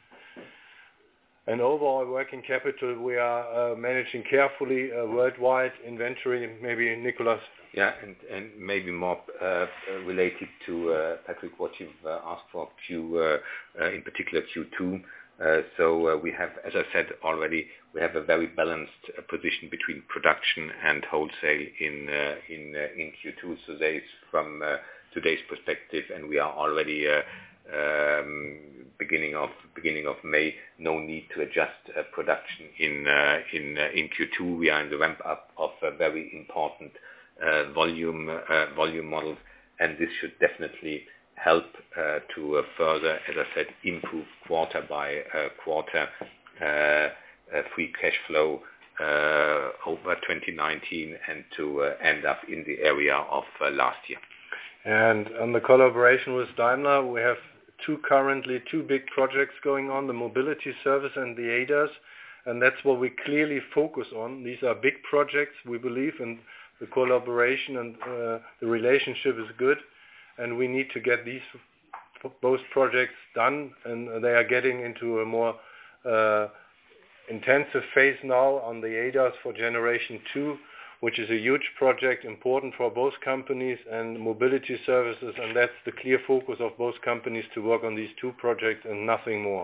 And overall working capital, we are uh, managing carefully uh, worldwide inventory. Maybe Nicolas. Yeah, and, and maybe more uh, related to uh, Patrick, what you've uh, asked for Q, uh, uh, in particular Q two. Uh, so uh, we have, as I said already, we have a very balanced uh, position between production and wholesale in uh, in uh, in Q two. So there is, from uh, today's perspective, and we are already uh, um, beginning of beginning of May, no need to adjust uh, production in uh, in uh, in Q two. We are in the ramp up of a very important uh, volume uh, volume models, and this should definitely help uh, to uh, further, as I said, improve quarter by uh, quarter uh, uh, free cash flow uh, over twenty nineteen, and to uh, end up in the area of uh, last year. And on the collaboration with Daimler, we have two currently two big projects going on: the mobility service and the A D A S, and that's what we clearly focus on. These are big projects, we believe, and the collaboration and uh, the relationship is good. And we need to get these both projects done, and they are getting into a more uh, intensive phase now on the A D A S for generation two, which is a huge project, important for both companies, and mobility services, and that's the clear focus of both companies, to work on these two projects and nothing more.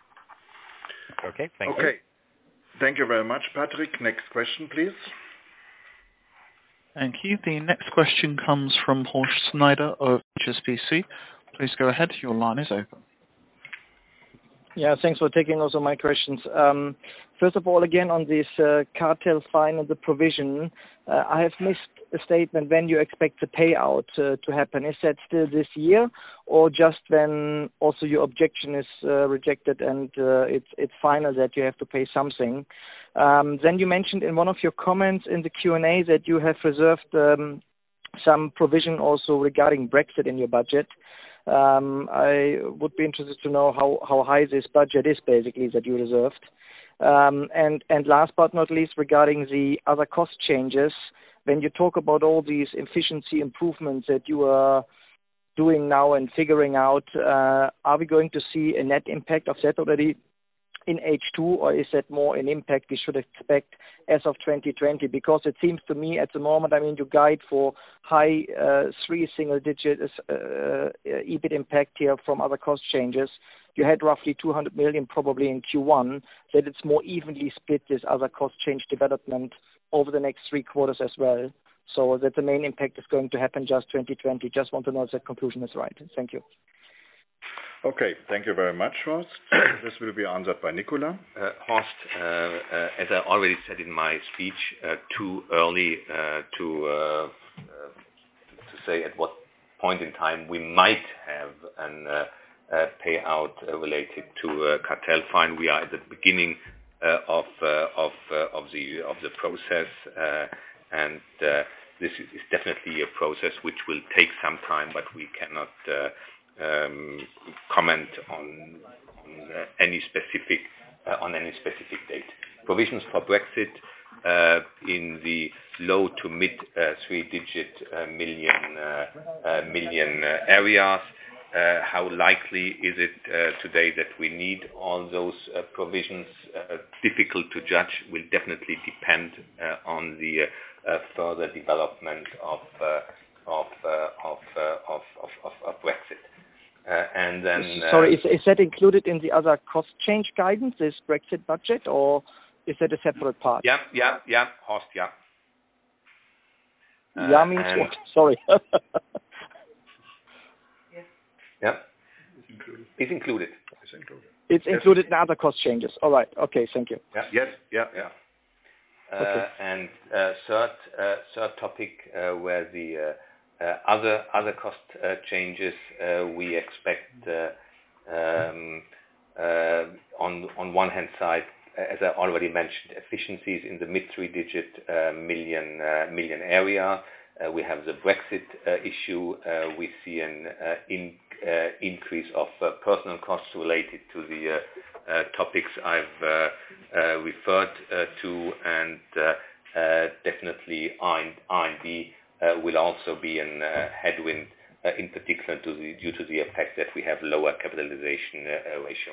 Okay, thank okay. you. Okay, thank you very much, Patrick. Next question, please. Thank you. The next question comes from Horst Schneider of H S B C. Please go ahead. Your line is open. Yeah, thanks for taking also my questions. Um, first of all, again, on this uh, cartel fine and the provision, uh, I have missed a statement when you expect the payout uh, to happen. Is that still this year, or just when also your objection is uh, rejected and uh, it's it's final that you have to pay something? Um, then you mentioned in one of your comments in the Q and A that you have reserved um, some provision also regarding Brexit in your budget. Um, I would be interested to know how, how high this budget is, basically, that you reserved. Um, and, and last but not least, regarding the other cost changes, when you talk about all these efficiency improvements that you are doing now and figuring out, uh, are we going to see a net impact of that already in H two, or is that more an impact we should expect as of twenty twenty? Because it seems to me at the moment, I mean, you guide for high uh, three single-digit uh, EBIT impact here from other cost changes. You had roughly two hundred million probably in Q one, that it's more evenly split, this other cost change development, over the next three quarters as well. So that the main impact is going to happen just twenty twenty. Just want to know if that conclusion is right. Thank you. Okay, thank you very much, Horst. This will be answered by Nicolas. Uh, Horst, uh, uh, as I already said in my speech, uh, too early uh, to uh, uh, to say at what point in time we might have an uh, uh, payout uh, related to a cartel fine. We are at the beginning uh, of uh, of uh, of the of the process, uh, and uh, this is definitely a process which will take some time, but we cannot Uh, Um, comment on, on uh, any specific uh, on any specific date. Provisions for Brexit uh, in the low to mid uh, three-digit uh, million uh, uh, million uh, areas. uh, how likely is it uh, today that we need all those uh, provisions? Uh, difficult to judge. Will definitely depend uh, on the uh, uh, further development of uh, of, uh, of, uh, of of of of Brexit. Uh, and then, uh, sorry, is, is that included in the other cost change guidance, this Brexit budget, or is that a separate part? Yeah, yeah, yeah, Horst, yeah. Uh, yeah means what? Sorry. Yeah. It's included. It's included. It's included. It's Yes. included in other cost changes. All right. Okay. Thank you. Yeah. Yes. Yeah. Yeah. Uh, Okay. And uh, third uh, third topic, uh, where the uh, uh, other other cost uh, changes, uh, we expect uh, um, uh, on on one hand side, as I already mentioned, efficiencies in the mid three-digit uh, million uh, million area. Uh, we have the Brexit uh, issue. Uh, we see an uh, in, uh, increase of uh, personal costs related to the uh, uh, topics I've uh, uh, referred uh, to, and uh, uh, definitely R and D uh, will also be a uh, headwind, uh, in particular to the, due to the effect that we have lower capitalization uh, ratio.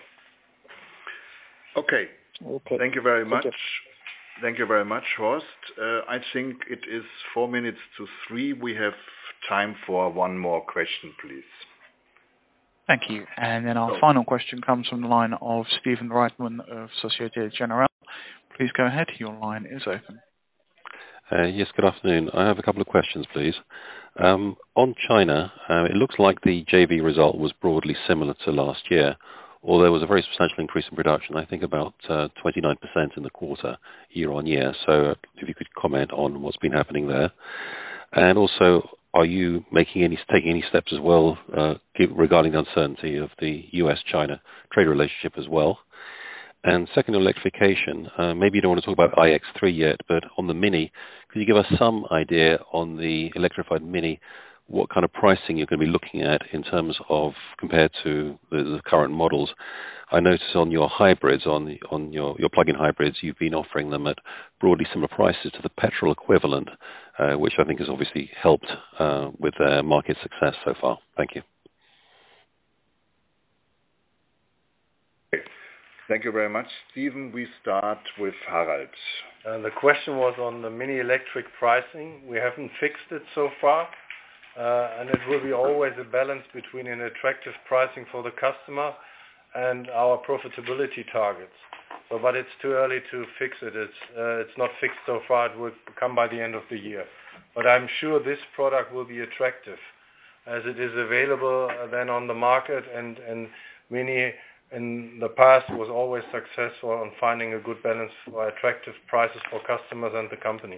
Okay. Okay. Thank you very Thank much. you. Thank you very much, Horst. Uh, I think it is four minutes to three. We have time for one more question, please. Thank you. And then our So- final question comes from the line of Stephen Reitman of Societe Generale. Please go ahead. Your line is open. Uh, Yes, good afternoon. I have a couple of questions, please. Um, On China, uh, it looks like the J V result was broadly similar to last year, although there was a very substantial increase in production, I think about uh, twenty-nine percent in the quarter, year-on-year. So if you could comment on what's been happening there. And also, are you making any, taking any steps as well uh, give- regarding the uncertainty of the U S China trade relationship as well? And second, on electrification, uh, maybe you don't want to talk about i X three yet, but on the Mini, could you give us some idea on the electrified Mini, what kind of pricing you're going to be looking at in terms of compared to the, the current models? I notice on your hybrids, on the, on your, your plug-in hybrids, you've been offering them at broadly similar prices to the petrol equivalent, uh, which I think has obviously helped uh, with their market success so far. Thank you. Thank you very much, Stephen. We start with Harald. Uh, the question was on the mini electric pricing. We haven't fixed it so far, uh, and it will be always a balance between an attractive pricing for the customer and our profitability targets. So, but it's too early to fix it. It's uh, it's not fixed so far. It will come by the end of the year. But I'm sure this product will be attractive, as it is available uh, then on the market, and and mini in the past was always successful on finding a good balance for attractive prices for customers and the company.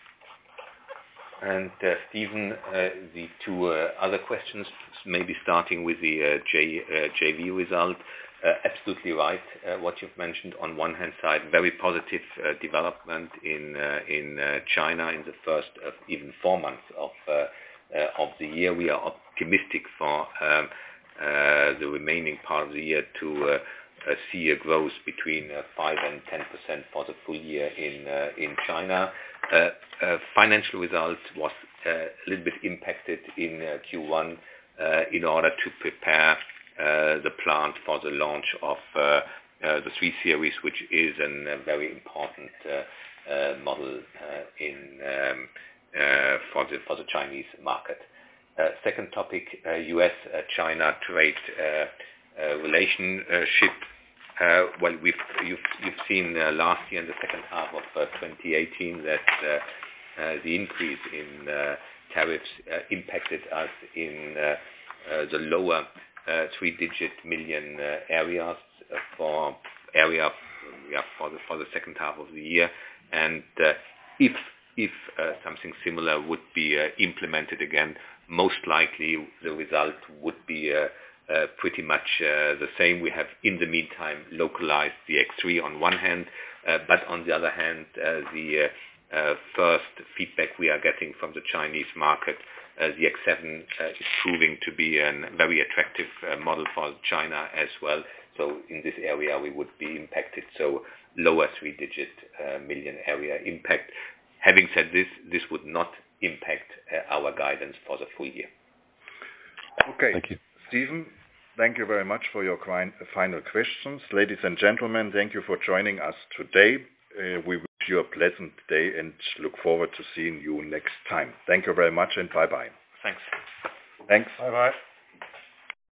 And uh, Stephen, uh, the two uh, other questions, maybe starting with the uh, J, uh, J V result. Uh, absolutely right. Uh, what you've mentioned on one hand side, very positive uh, development in uh, in uh, China in the first uh, even four months of uh, uh, of the year. We are optimistic for um, uh, the remaining part of the year to uh, uh, see a growth between uh, five and ten percent for the full year in uh, in China. Uh, uh, financial result was uh, a little bit impacted in uh, Q one uh, in order to prepare uh, the plant for the launch of uh, uh, the three series, which is an, a very important uh, uh, model uh, in um, uh, for the for the Chinese market. Uh, second topic, uh, U S China trade uh, uh, relationship. Uh, well, we've you've you've seen uh, last year in the second half of uh, twenty eighteen that uh, uh, the increase in uh, tariffs uh, impacted us in uh, uh, the lower uh, three-digit million uh, areas uh, for area yeah, for the for the second half of the year, and uh, if if uh, something similar would be uh, implemented again, most likely the result would be uh, uh, pretty much uh, the same. We have in the meantime localized the X three on one hand, uh, but on the other hand, uh, the uh, uh, first feedback we are getting from the Chinese market, uh, the X seven uh, is proving to be a very attractive uh, model for China as well. So in this area we would be impacted. So lower three-digit uh, million area impact. Having said this, this would not impact uh, our guidance for the full year. Okay. Thank you. Stephen, thank you very much for your final questions. Ladies and gentlemen, thank you for joining us today. Uh, we wish you a pleasant day and look forward to seeing you next time. Thank you very much and bye-bye. Thanks. Thanks. Bye-bye.